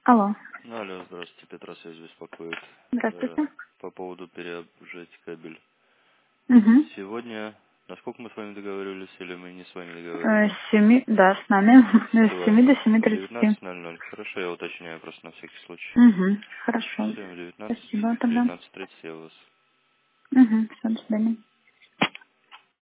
Алло. Ну, алло, здравствуйте, Петросвязь беспокоит. Здравствуйте. По поводу переобжать кабель. Угу. Сегодня, насколько мы с вами договорились, или мы не с вами договаривались? С 7, да, с нами. С С 7 до вами. В 7:30. 19:00. Хорошо, я уточняю просто на всякий случай. Угу. Хорошо. Все, в 19, Спасибо в тогда. 19:30 я у вас. Угу. Все, до свидания.